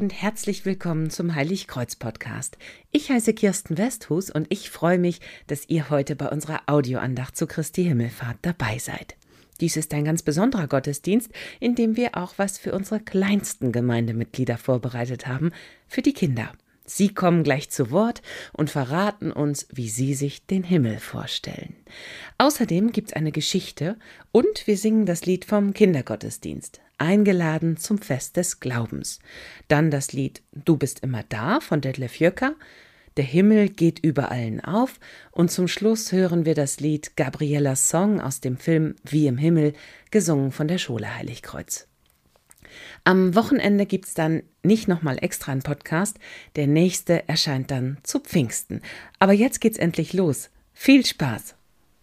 und herzlich willkommen zum Heiligkreuz-Podcast. Ich heiße Kirsten Westhus und ich freue mich, dass ihr heute bei unserer Audioandacht zu Christi Himmelfahrt dabei seid. Dies ist ein ganz besonderer Gottesdienst, in dem wir auch was für unsere kleinsten Gemeindemitglieder vorbereitet haben, für die Kinder. Sie kommen gleich zu Wort und verraten uns, wie sie sich den Himmel vorstellen. Außerdem gibt's eine Geschichte und wir singen das Lied vom Kindergottesdienst, eingeladen zum Fest des Glaubens. Dann das Lied Du bist immer da von Detlef Jöcker, Der Himmel geht über allen auf und zum Schluss hören wir das Lied Gabriellas Song aus dem Film Wie im Himmel, gesungen von der Schule Heiligkreuz. Am Wochenende gibt's dann nicht nochmal extra einen Podcast, der nächste erscheint dann zu Pfingsten. Aber jetzt geht's endlich los. Viel Spaß!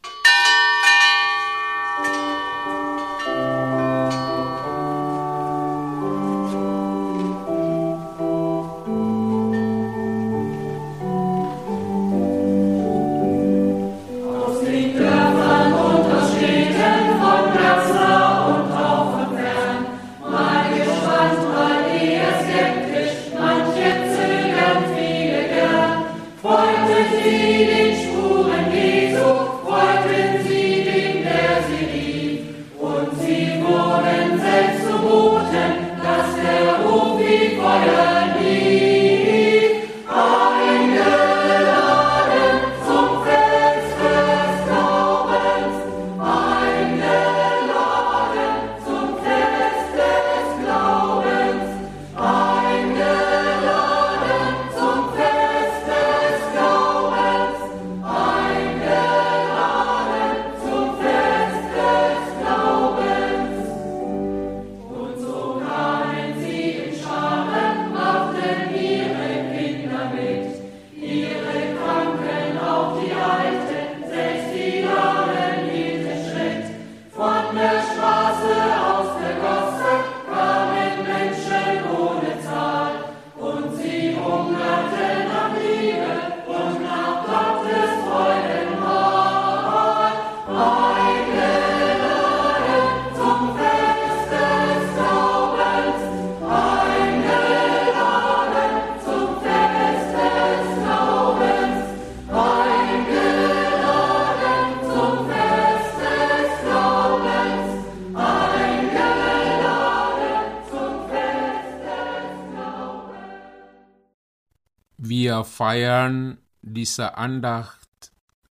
Wir feiern diese Andacht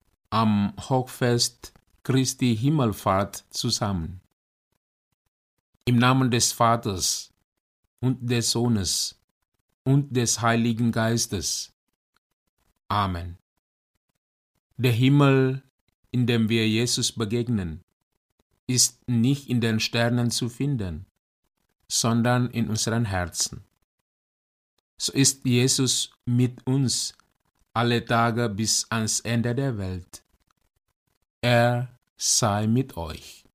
am Hochfest Christi Himmelfahrt zusammen. Im Namen des Vaters und des Sohnes und des Heiligen Geistes. Amen. Der Himmel, in dem wir Jesus begegnen, ist nicht in den Sternen zu finden, sondern in unseren Herzen. So ist Jesus mit uns alle Tage bis ans Ende der Welt. Er sei mit euch.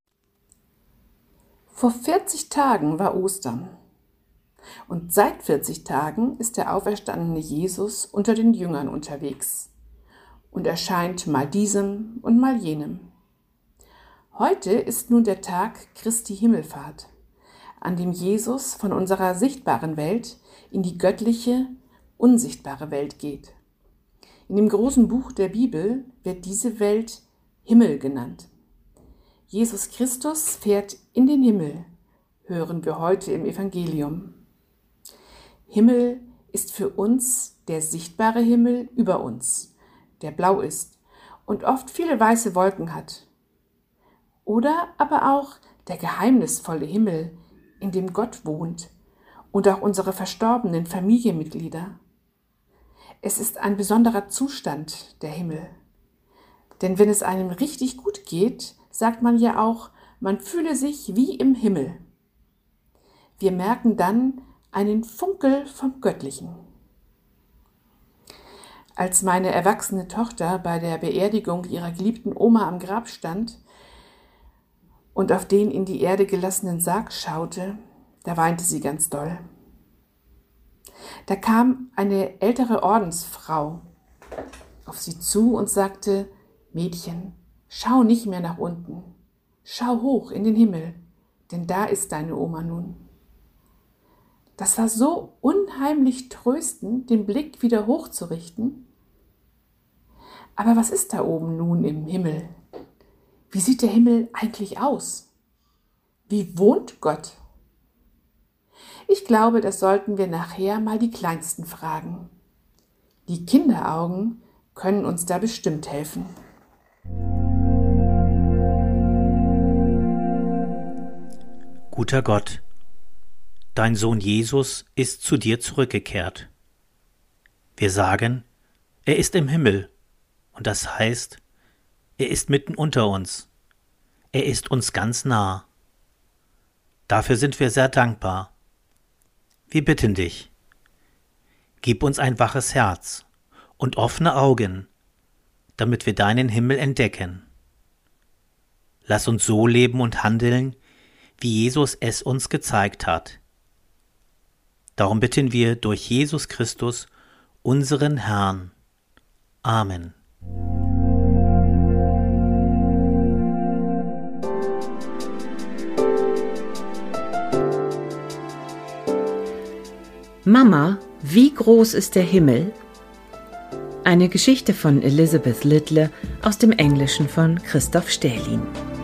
Vor 40 Tagen war Ostern. Und seit 40 Tagen ist der auferstandene Jesus unter den Jüngern unterwegs und erscheint mal diesem und mal jenem. Heute ist nun der Tag Christi Himmelfahrt, an dem Jesus von unserer sichtbaren Welt in die göttliche, unsichtbare Welt geht. In dem großen Buch der Bibel wird diese Welt Himmel genannt. Jesus Christus fährt in den Himmel, hören wir heute im Evangelium. Himmel ist für uns der sichtbare Himmel über uns, der blau ist und oft viele weiße Wolken hat. Oder aber auch der geheimnisvolle Himmel, in dem Gott wohnt, und auch unsere verstorbenen Familienmitglieder. Es ist ein besonderer Zustand, der Himmel. Denn wenn es einem richtig gut geht, sagt man ja auch, man fühle sich wie im Himmel. Wir merken dann einen Funkel vom Göttlichen. Als meine erwachsene Tochter bei der Beerdigung ihrer geliebten Oma am Grab stand und auf den in die Erde gelassenen Sarg schaute, da weinte sie ganz doll. Da kam eine ältere Ordensfrau auf sie zu und sagte: Mädchen, schau nicht mehr nach unten, schau hoch in den Himmel, denn da ist deine Oma nun. Das war so unheimlich tröstend, den Blick wieder hochzurichten. Aber was ist da oben nun im Himmel? Wie sieht der Himmel eigentlich aus? Wie wohnt Gott? Ich glaube, das sollten wir nachher mal die Kleinsten fragen. Die Kinderaugen können uns da bestimmt helfen. Guter Gott, dein Sohn Jesus ist zu dir zurückgekehrt. Wir sagen, er ist im Himmel, und das heißt, er ist mitten unter uns. Er ist uns ganz nah. Dafür sind wir sehr dankbar. Wir bitten dich, gib uns ein waches Herz und offene Augen, damit wir deinen Himmel entdecken. Lass uns so leben und handeln, wie Jesus es uns gezeigt hat. Darum bitten wir durch Jesus Christus, unseren Herrn. Amen. Mama, wie groß ist der Himmel? Eine Geschichte von Elizabeth Lidle aus dem Englischen von Christoph Stählin.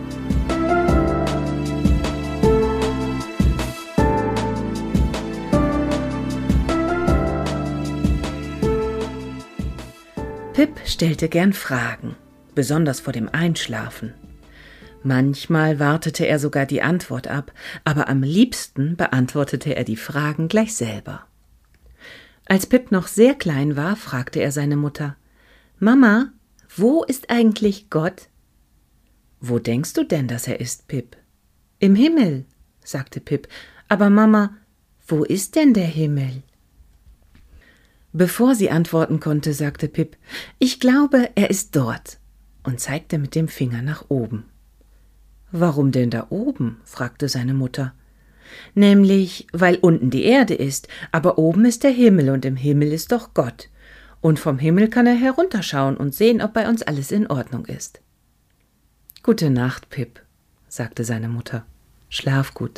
Pip stellte gern Fragen, besonders vor dem Einschlafen. Manchmal wartete er sogar die Antwort ab, aber am liebsten beantwortete er die Fragen gleich selber. Als Pip noch sehr klein war, fragte er seine Mutter: »Mama, wo ist eigentlich Gott?« »Wo denkst du denn, dass er ist, Pip?« »Im Himmel«, sagte Pip. »Aber Mama, wo ist denn der Himmel?« Bevor sie antworten konnte, sagte Pip: »Ich glaube, er ist dort«, und zeigte mit dem Finger nach oben. »Warum denn da oben?« fragte seine Mutter. »Nämlich, weil unten die Erde ist, aber oben ist der Himmel und im Himmel ist doch Gott. Und vom Himmel kann er herunterschauen und sehen, ob bei uns alles in Ordnung ist.« »Gute Nacht, Pip«, sagte seine Mutter. »Schlaf gut.«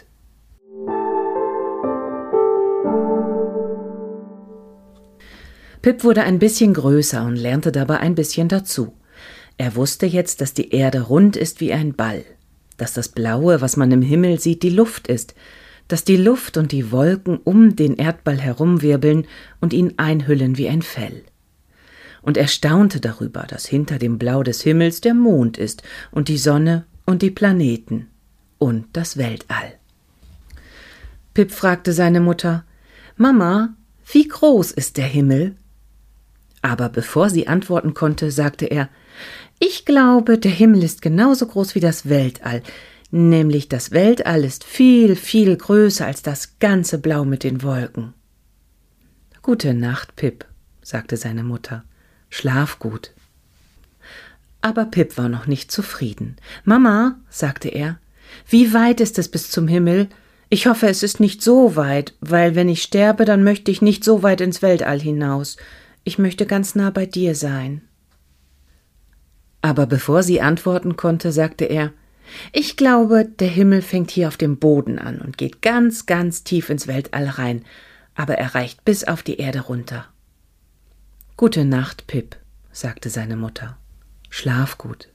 Pip wurde ein bisschen größer und lernte dabei ein bisschen dazu. Er wusste jetzt, dass die Erde rund ist wie ein Ball, dass das Blaue, was man im Himmel sieht, die Luft ist, dass die Luft und die Wolken um den Erdball herumwirbeln und ihn einhüllen wie ein Fell. Und er staunte darüber, dass hinter dem Blau des Himmels der Mond ist und die Sonne und die Planeten und das Weltall. Pip fragte seine Mutter: »Mama, wie groß ist der Himmel?« Aber bevor sie antworten konnte, sagte er: »Ich glaube, der Himmel ist genauso groß wie das Weltall, nämlich das Weltall ist viel, viel größer als das ganze Blau mit den Wolken.« »Gute Nacht, Pip«, sagte seine Mutter. »Schlaf gut.« Aber Pip war noch nicht zufrieden. »Mama«, sagte er, »wie weit ist es bis zum Himmel? Ich hoffe, es ist nicht so weit, weil wenn ich sterbe, dann möchte ich nicht so weit ins Weltall hinaus. Ich möchte ganz nah bei dir sein.« Aber bevor sie antworten konnte, sagte er: »Ich glaube, der Himmel fängt hier auf dem Boden an und geht ganz, ganz tief ins Weltall rein, aber er reicht bis auf die Erde runter.« »Gute Nacht, Pip«, sagte seine Mutter. »Schlaf gut.«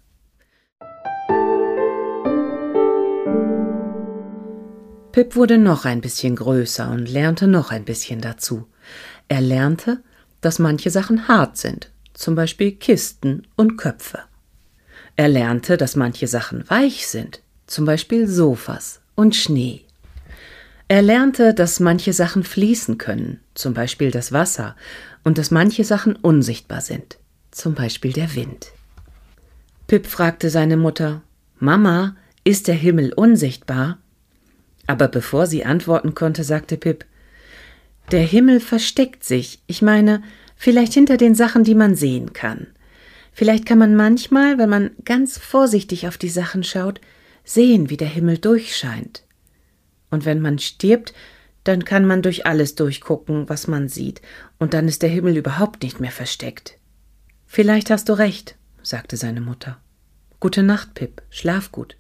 Pip wurde noch ein bisschen größer und lernte noch ein bisschen dazu. Er lernte, dass manche Sachen hart sind, zum Beispiel Kisten und Köpfe. Er lernte, dass manche Sachen weich sind, zum Beispiel Sofas und Schnee. Er lernte, dass manche Sachen fließen können, zum Beispiel das Wasser, und dass manche Sachen unsichtbar sind, zum Beispiel der Wind. Pip fragte seine Mutter: »Mama, ist der Himmel unsichtbar?« Aber bevor sie antworten konnte, sagte Pip: »Der Himmel versteckt sich, ich meine, vielleicht hinter den Sachen, die man sehen kann. Vielleicht kann man manchmal, wenn man ganz vorsichtig auf die Sachen schaut, sehen, wie der Himmel durchscheint. Und wenn man stirbt, dann kann man durch alles durchgucken, was man sieht, und dann ist der Himmel überhaupt nicht mehr versteckt.« »Vielleicht hast du recht«, sagte seine Mutter. »Gute Nacht, Pip, schlaf gut.«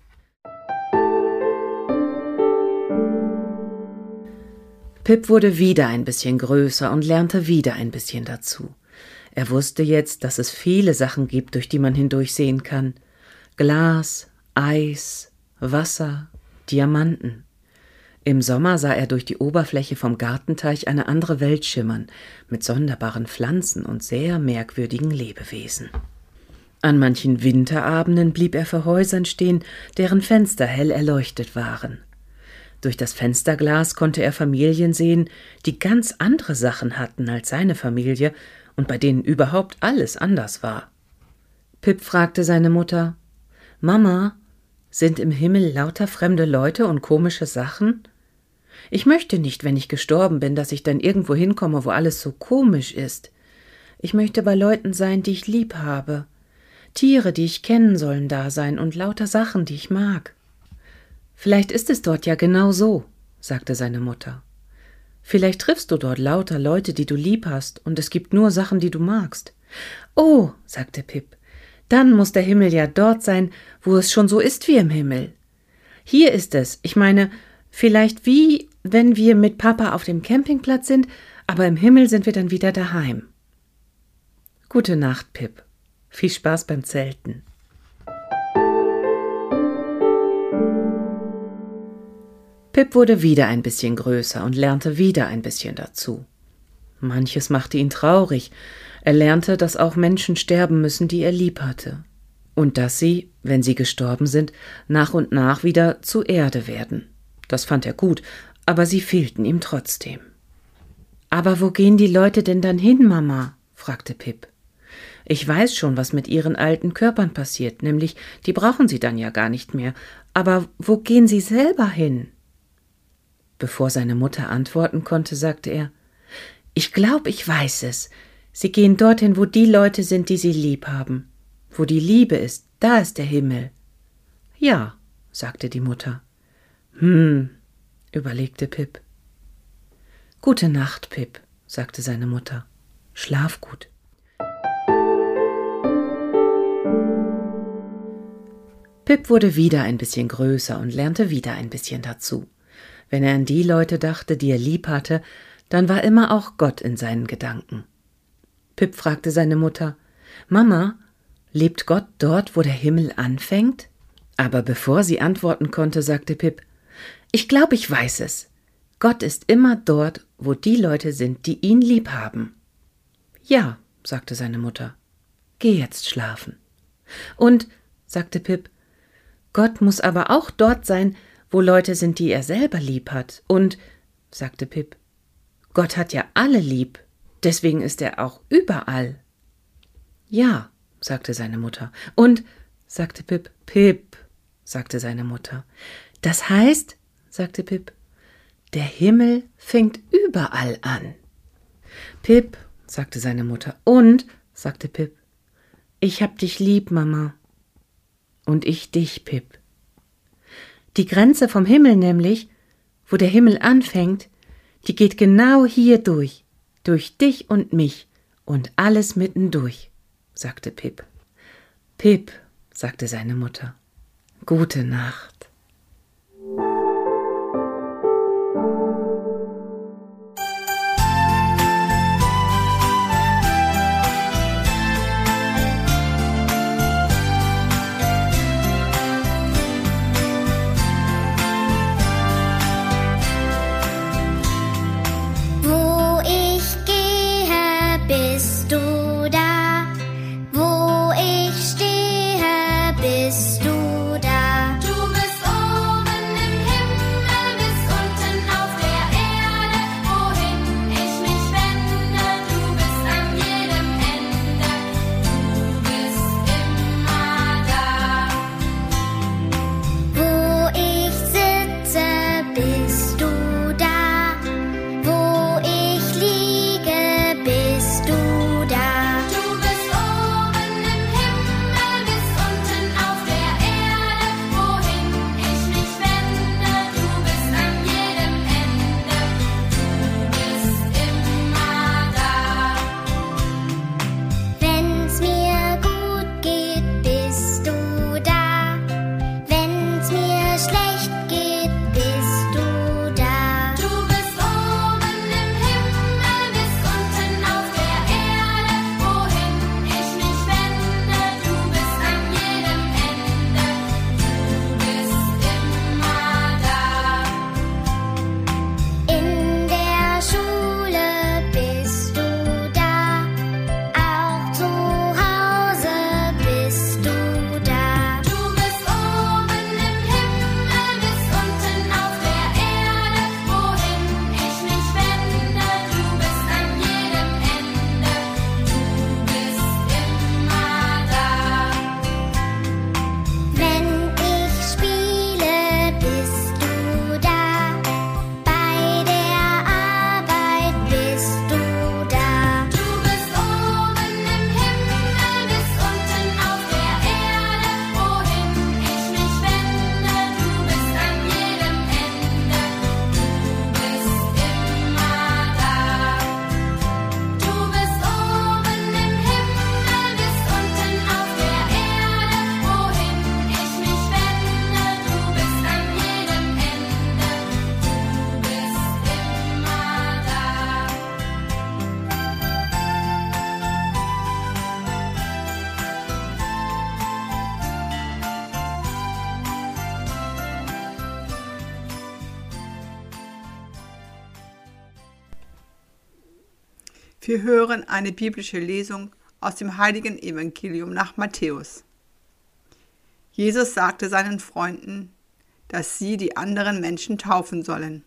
Pip wurde wieder ein bisschen größer und lernte wieder ein bisschen dazu. Er wusste jetzt, dass es viele Sachen gibt, durch die man hindurchsehen kann. Glas, Eis, Wasser, Diamanten. Im Sommer sah er durch die Oberfläche vom Gartenteich eine andere Welt schimmern, mit sonderbaren Pflanzen und sehr merkwürdigen Lebewesen. An manchen Winterabenden blieb er vor Häusern stehen, deren Fenster hell erleuchtet waren. Durch das Fensterglas konnte er Familien sehen, die ganz andere Sachen hatten als seine Familie und bei denen überhaupt alles anders war. Pip fragte seine Mutter: »Mama, sind im Himmel lauter fremde Leute und komische Sachen? Ich möchte nicht, wenn ich gestorben bin, dass ich dann irgendwo hinkomme, wo alles so komisch ist. Ich möchte bei Leuten sein, die ich lieb habe. Tiere, die ich kennen, sollen da sein und lauter Sachen, die ich mag.« »Vielleicht ist es dort ja genau so«, sagte seine Mutter. »Vielleicht triffst du dort lauter Leute, die du lieb hast, und es gibt nur Sachen, die du magst.« »Oh«, sagte Pip, »dann muss der Himmel ja dort sein, wo es schon so ist wie im Himmel. Hier ist es, ich meine, vielleicht wie, wenn wir mit Papa auf dem Campingplatz sind, aber im Himmel sind wir dann wieder daheim.« »Gute Nacht, Pip. Viel Spaß beim Zelten.« Pip wurde wieder ein bisschen größer und lernte wieder ein bisschen dazu. Manches machte ihn traurig. Er lernte, dass auch Menschen sterben müssen, die er lieb hatte. Und dass sie, wenn sie gestorben sind, nach und nach wieder zu Erde werden. Das fand er gut, aber sie fehlten ihm trotzdem. »Aber wo gehen die Leute denn dann hin, Mama?« fragte Pip. »Ich weiß schon, was mit ihren alten Körpern passiert, nämlich, die brauchen sie dann ja gar nicht mehr. Aber wo gehen sie selber hin?« Bevor seine Mutter antworten konnte, sagte er: »Ich glaube, ich weiß es. Sie gehen dorthin, wo die Leute sind, die sie lieb haben. Wo die Liebe ist, da ist der Himmel.« »Ja«, sagte die Mutter. Überlegte Pip. »Gute Nacht, Pip«, sagte seine Mutter. »Schlaf gut.« Pip wurde wieder ein bisschen größer und lernte wieder ein bisschen dazu. Wenn er an die Leute dachte, die er lieb hatte, dann war immer auch Gott in seinen Gedanken. Pip fragte seine Mutter: »Mama, lebt Gott dort, wo der Himmel anfängt?« Aber bevor sie antworten konnte, sagte Pip: »Ich glaube, ich weiß es. Gott ist immer dort, wo die Leute sind, die ihn lieb haben.« »Ja«, sagte seine Mutter. »Geh jetzt schlafen.« »Und«, sagte Pip, »Gott muss aber auch dort sein, wo Leute sind, die er selber lieb hat. Und«, sagte Pip, »Gott hat ja alle lieb, deswegen ist er auch überall.« »Ja«, sagte seine Mutter. »Und«, sagte Pip, »Pip«, sagte seine Mutter. »Das heißt«, sagte Pip, »der Himmel fängt überall an.« »Pip«, sagte seine Mutter. »Und«, sagte Pip, »ich hab dich lieb, Mama.« »Und ich dich, Pip.« Die Grenze vom Himmel nämlich, wo der Himmel anfängt, die geht genau hier durch dich und mich und alles mittendurch, sagte Pip. »Pip«, sagte seine Mutter, »gute Nacht.« Wir hören eine biblische Lesung aus dem heiligen Evangelium nach Matthäus. Jesus sagte seinen Freunden, dass sie die anderen Menschen taufen sollen.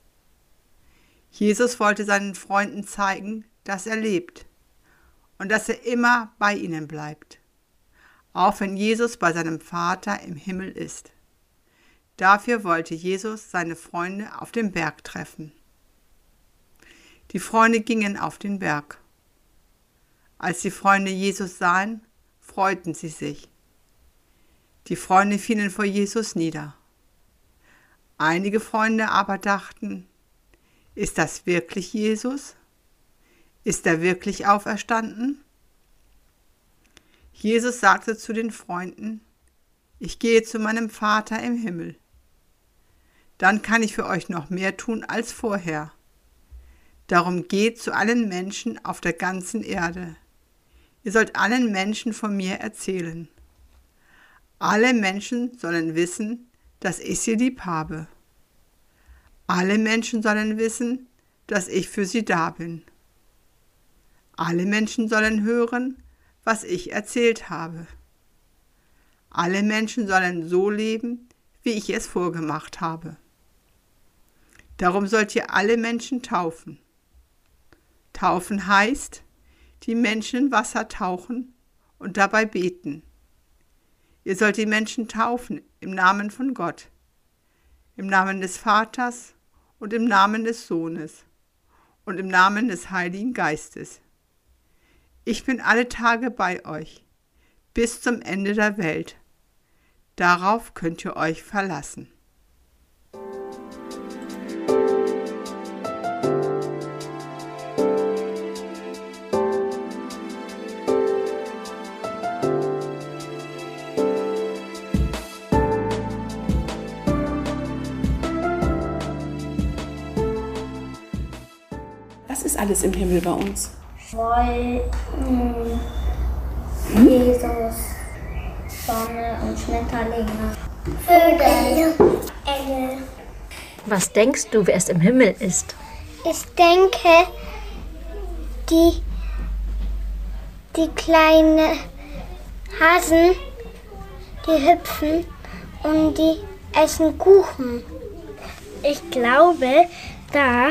Jesus wollte seinen Freunden zeigen, dass er lebt und dass er immer bei ihnen bleibt, auch wenn Jesus bei seinem Vater im Himmel ist. Dafür wollte Jesus seine Freunde auf dem Berg treffen. Die Freunde gingen auf den Berg. Als die Freunde Jesus sahen, freuten sie sich. Die Freunde fielen vor Jesus nieder. Einige Freunde aber dachten, ist das wirklich Jesus? Ist er wirklich auferstanden? Jesus sagte zu den Freunden, ich gehe zu meinem Vater im Himmel. Dann kann ich für euch noch mehr tun als vorher. Darum geht zu allen Menschen auf der ganzen Erde. Ihr sollt allen Menschen von mir erzählen. Alle Menschen sollen wissen, dass ich sie lieb habe. Alle Menschen sollen wissen, dass ich für sie da bin. Alle Menschen sollen hören, was ich erzählt habe. Alle Menschen sollen so leben, wie ich es vorgemacht habe. Darum sollt ihr alle Menschen taufen. Taufen heißt, die Menschen in Wasser tauchen und dabei beten. Ihr sollt die Menschen taufen im Namen von Gott, im Namen des Vaters und im Namen des Sohnes und im Namen des Heiligen Geistes. Ich bin alle Tage bei euch, bis zum Ende der Welt. Darauf könnt ihr euch verlassen. Was ist alles im Himmel bei uns? Wolken, Jesus, Sonne und Schmetterlinge. Vögel, Engel. Was denkst du, wer es im Himmel ist? Ich denke, die kleinen Hasen, die hüpfen und die essen Kuchen. Ich glaube, da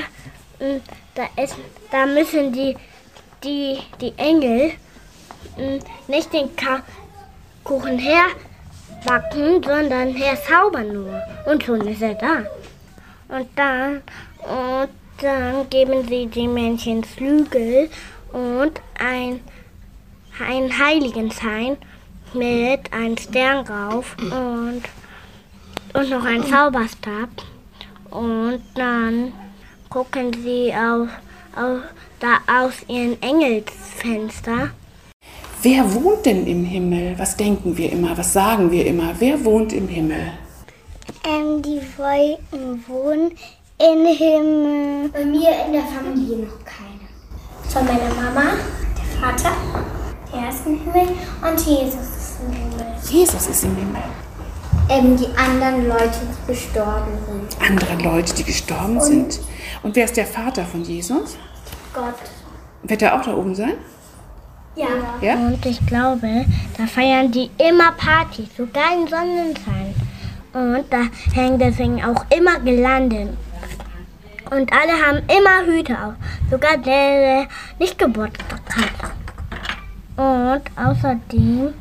müssen die Engel nicht den Kuchen herbacken, sondern herzaubern nur. Und schon ist er da. Und dann geben sie den Männchen Flügel und ein Heiligenschein mit einem Stern drauf und noch ein Zauberstab. Und dann gucken sie aus ihren Engelsfenster. Wer wohnt denn im Himmel? Was denken wir immer? Was sagen wir immer? Wer wohnt im Himmel? Die Wolken wohnen im Himmel. Bei mir in der Familie noch keine. Von meiner Mama, der Vater, der ist im Himmel und Jesus ist im Himmel. Jesus ist im Himmel. Die anderen Leute, die gestorben sind. Andere Leute, die gestorben sind. Und wer ist der Vater von Jesus? Gott. Wird er auch da oben sein? Ja. Ja? Und ich glaube, da feiern die immer Partys, sogar im Sonnenschein. Und da hängen deswegen auch immer Girlanden. Und alle haben immer Hüte auf, sogar der nicht Geburtstag hat. Und außerdem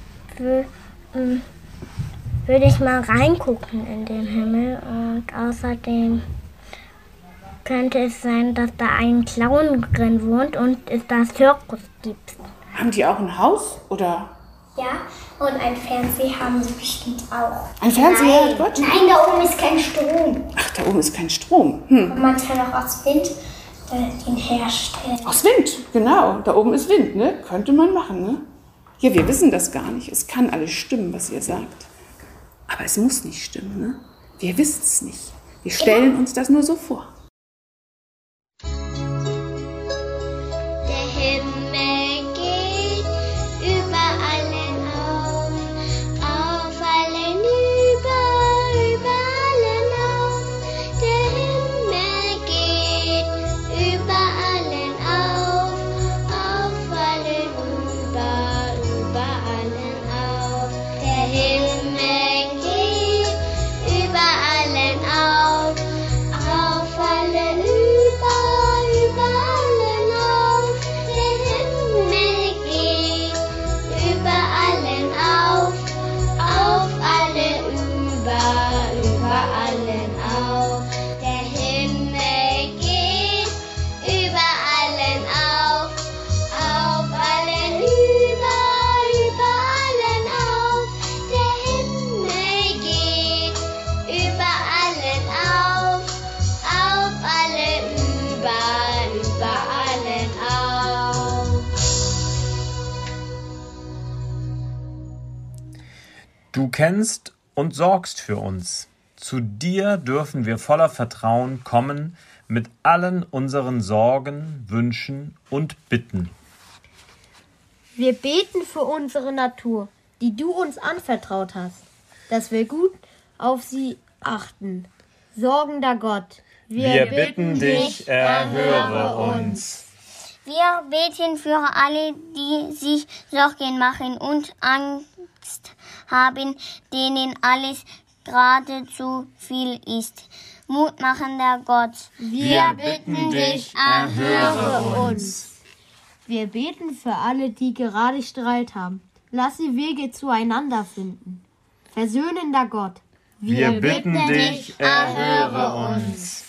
würde ich mal reingucken in den Himmel. Und außerdem könnte es sein, dass da ein Clown drin wohnt und es da Zirkus gibt. Haben die auch ein Haus? Oder? Ja, und ein Fernseher haben sie bestimmt auch. Ein Fernseher hat Gott? Nein, da oben ist kein Strom. Ach, da oben ist kein Strom. Und man kann auch aus Wind den herstellen. Aus Wind, genau. Da oben ist Wind, ne? Könnte man machen, ne? Ja, wir wissen das gar nicht. Es kann alles stimmen, was ihr sagt. Aber es muss nicht stimmen, ne? Wir wissen es nicht. Wir stellen uns das nur so vor. Der Himmel geht über allen auf allen über allen auf. Der Himmel geht über allen auf Du kennst und sorgst für uns. Zu dir dürfen wir voller Vertrauen kommen mit allen unseren Sorgen, Wünschen und Bitten. Wir beten für unsere Natur, die du uns anvertraut hast, dass wir gut auf sie achten. Sorgender Gott, wir bitten dich, erhöre uns. Wir beten für alle, die sich Sorgen machen und Angst haben, denen alles gerade zu viel ist. Mutmachender Gott, wir bitten dich, erhöre uns. Wir beten für alle, die gerade Streit haben. Lass sie Wege zueinander finden. Versöhnender Gott, wir bitten dich, erhöre uns.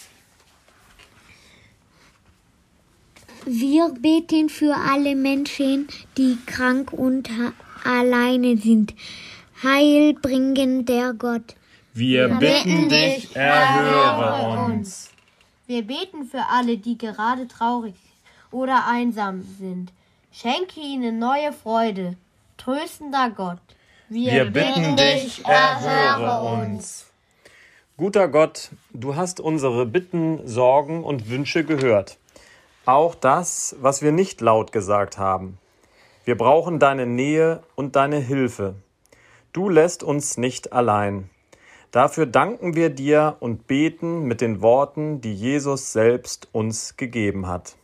Wir beten für alle Menschen, die krank und alleine sind. Heilbringender Gott, wir bitten dich, erhöre uns. Wir beten für alle, die gerade traurig oder einsam sind. Schenke ihnen neue Freude. Tröstender Gott, wir bitten dich, erhöre uns. Guter Gott, du hast unsere Bitten, Sorgen und Wünsche gehört. Auch das, was wir nicht laut gesagt haben. Wir brauchen deine Nähe und deine Hilfe. Du lässt uns nicht allein. Dafür danken wir dir und beten mit den Worten, die Jesus selbst uns gegeben hat.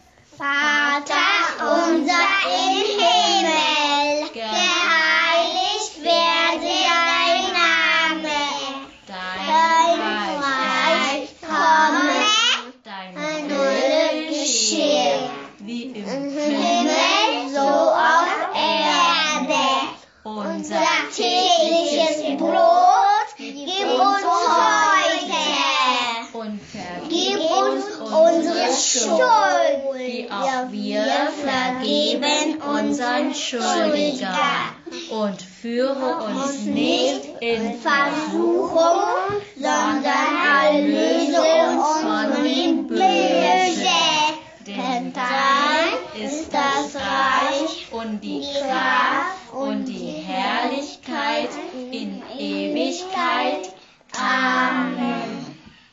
Vater unser im Himmel, geheiligt werde dein Name, dein Reich komme, dein Wille geschehe, wie im Himmel, so auf Erde. Unser tägliches Brot gib uns heute und vergib uns unsere Schuld, wie auch wir vergeben unseren Schuldigern. Und führe uns nicht in Versuchung, sondern erlöse uns von dem Bösen. Denn dein ist das Reich und die Kraft und die Herrlichkeit in Ewigkeit. Amen.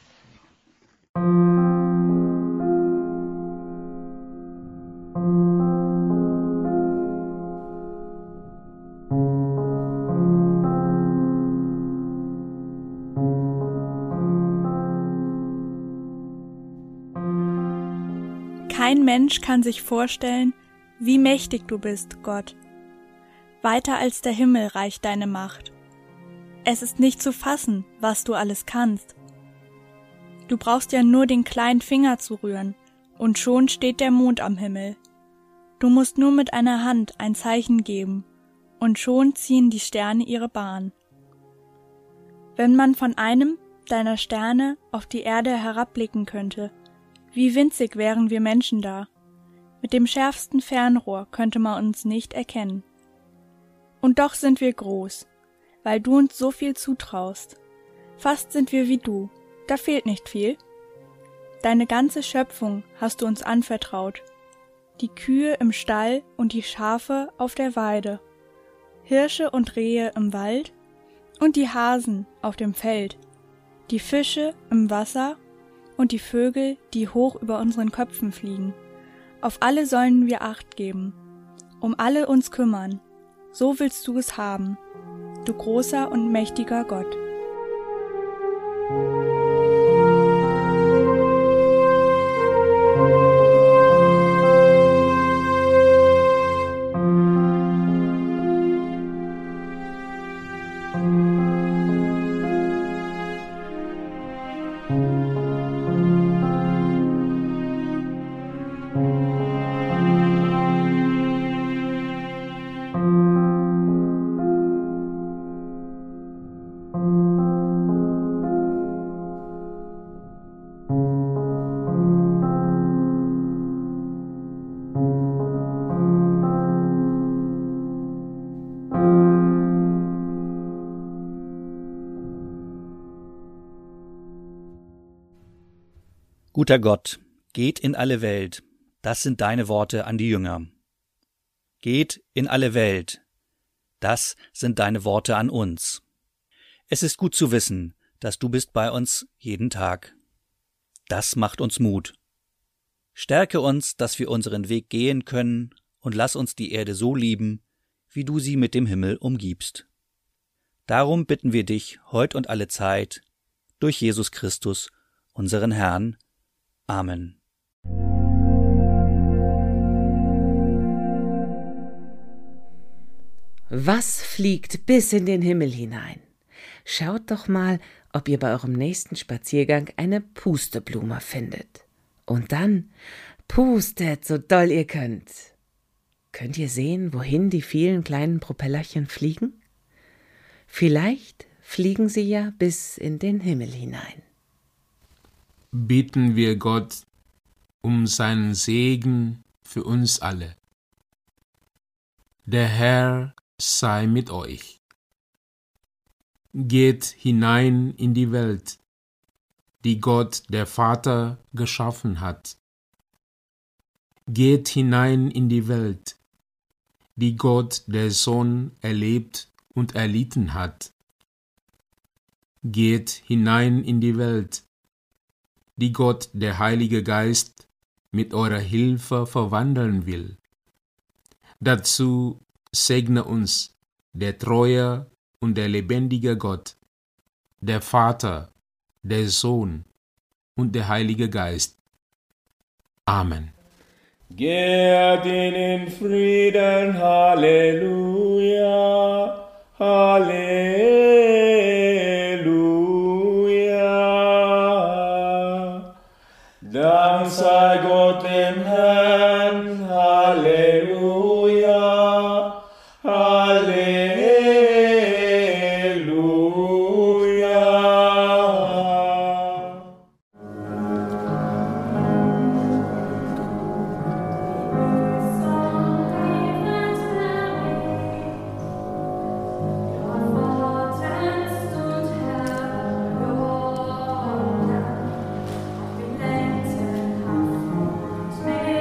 Kein Mensch kann sich vorstellen, wie mächtig du bist, Gott. Weiter als der Himmel reicht deine Macht. Es ist nicht zu fassen, was du alles kannst. Du brauchst ja nur den kleinen Finger zu rühren, und schon steht der Mond am Himmel. Du musst nur mit einer Hand ein Zeichen geben, und schon ziehen die Sterne ihre Bahn. Wenn man von einem deiner Sterne auf die Erde herabblicken könnte, wie winzig wären wir Menschen da. Mit dem schärfsten Fernrohr könnte man uns nicht erkennen. Und doch sind wir groß, weil du uns so viel zutraust. Fast sind wir wie du, da fehlt nicht viel. Deine ganze Schöpfung hast du uns anvertraut. Die Kühe im Stall und die Schafe auf der Weide, Hirsche und Rehe im Wald und die Hasen auf dem Feld, die Fische im Wasser und die Vögel, die hoch über unseren Köpfen fliegen. Auf alle sollen wir Acht geben, um alle uns kümmern. So willst du es haben, du großer und mächtiger Gott. Guter Gott, geht in alle Welt. Das sind deine Worte an die Jünger. Geht in alle Welt. Das sind deine Worte an uns. Es ist gut zu wissen, dass du bist bei uns jeden Tag. Das macht uns Mut. Stärke uns, dass wir unseren Weg gehen können, und lass uns die Erde so lieben, wie du sie mit dem Himmel umgibst. Darum bitten wir dich heut und alle Zeit, durch Jesus Christus, unseren Herrn. Amen. Was fliegt bis in den Himmel hinein? Schaut doch mal, ob ihr bei eurem nächsten Spaziergang eine Pusteblume findet. Und dann pustet, so doll ihr könnt. Könnt ihr sehen, wohin die vielen kleinen Propellerchen fliegen? Vielleicht fliegen sie ja bis in den Himmel hinein. Bitten wir Gott um seinen Segen für uns alle. Der Herr sei mit euch. Geht hinein in die Welt, die Gott der Vater geschaffen hat. Geht hinein in die Welt, die Gott der Sohn erlebt und erlitten hat. Geht hinein in die Welt, die Gott der Heilige Geist mit eurer Hilfe verwandeln will. Dazu segne uns der treue und der lebendige Gott, der Vater, der Sohn und der Heilige Geist. Amen. Geht in Frieden, Halleluja, Halleluja. Dank sei Gott dem Herrn, Halleluja, Halleluja. Mit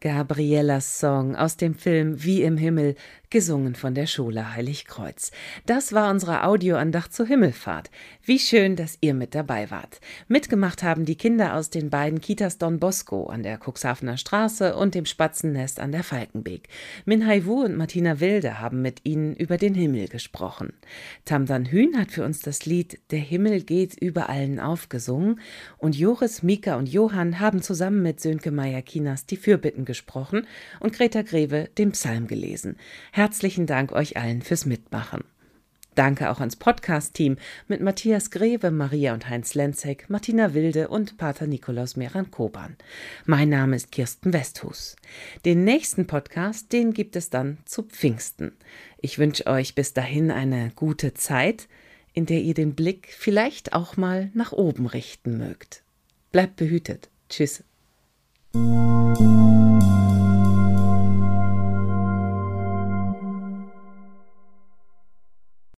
Gabriellas Song aus dem Film Wie im Himmel, gesungen von der Schule Heiligkreuz. Das war unsere Audioandacht zur Himmelfahrt. Wie schön, dass ihr mit dabei wart. Mitgemacht haben die Kinder aus den beiden Kitas Don Bosco an der Cuxhavener Straße und dem Spatzennest an der Falkenbeek. Minhai Wu und Martina Wilde haben mit ihnen über den Himmel gesprochen. Tamdan Hühn hat für uns das Lied Der Himmel geht über allen aufgesungen und Joris, Mika und Johann haben zusammen mit Sönke Meyer-Kinas die Fürbitten gesprochen und Greta Greve den Psalm gelesen. Herzlichen Dank euch allen fürs Mitmachen. Danke auch ans Podcast-Team mit Matthias Greve, Maria und Heinz Lenzek, Martina Wilde und Pater Nikolaus Meran-Koban. Mein Name ist Kirsten Westhus. Den nächsten Podcast, den gibt es dann zu Pfingsten. Ich wünsche euch bis dahin eine gute Zeit, in der ihr den Blick vielleicht auch mal nach oben richten mögt. Bleibt behütet. Tschüss.